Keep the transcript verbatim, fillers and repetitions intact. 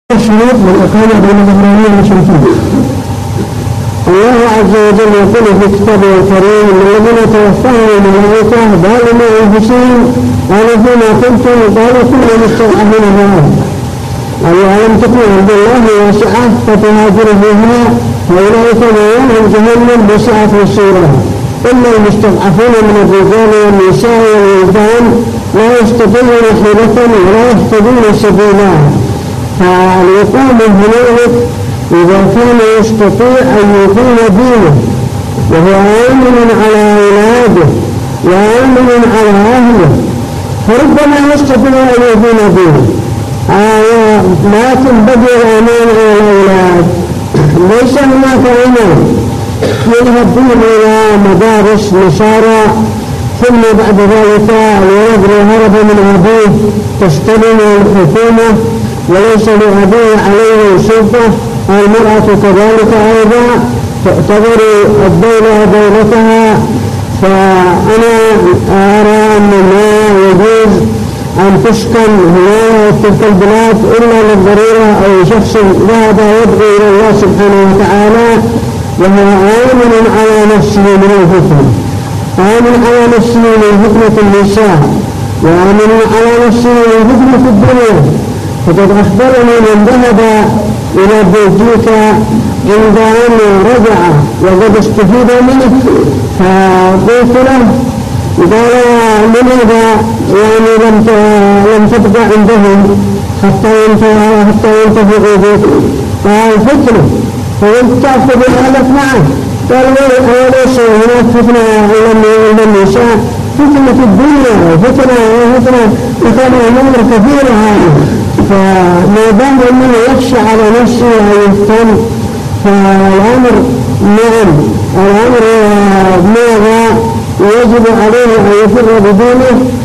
الشروط والإقامة بين الإبراهيميين والمشركين. الله عز وجل يقول في كتابه الكريم: الذين توفاهم الملائكة ظالمي أنفسهم قالوا فيما كنتم قالوا كنا مستضعفين في الأرض قالوا ألم تكن أرض الله واسعة فتهاجروا فيها فأولئك مأواهم جهنم وسعت مصيرها إلا المستضعفون من الرجال والنساء والولدان لا يستطيعون حيلة ولا يهتدون سبيلا. فالإقامة هنالك إذا كان يستطيع أن يقيم دينه وهو آمن على أولاده وآمن على أهله فربما يستطيع أن يقيم دينه، آه لكن بدأ الأمان على الأولاد ليس هناك أمان، يذهبون إلى مدارس نصارى ثم بعد ذلك الولد هرب من أبيه تستلم الحكومة وليس لأبيه عليه سلطة، المرأة كذلك أيضا تعتبر الدولة دولتها. فأنا أرى أن ما يجوز أن تسكن هنا تلك البلاد إلا للضرورة أو شخص ذهب يدعو إلى الله سبحانه وتعالى وهو آمن على نفسه من الفتنة، آمن على نفسه من فتنة النساء وآمن على نفسه من فتنة الدنيا. فقد أخبرني من ذهب إلى بلجيكا عند أن رجع وقد استفيد منه فقلت له قال لماذا يعني لم لم تبقى عندهم حتى ينتهي حتى ينتهي بك؟ قال فتنة. فقلت تأخذ أهلك معك؟ قال وليس هناك فتنة إلا النساء، فتنة الدنيا فتنة فتنة وكان أمور كثيرة هذه. فما دام أنه يخشى على نفسه أن يفتن فالأمر نعم الأمر ماذا يجب عليه أن يفر بدينه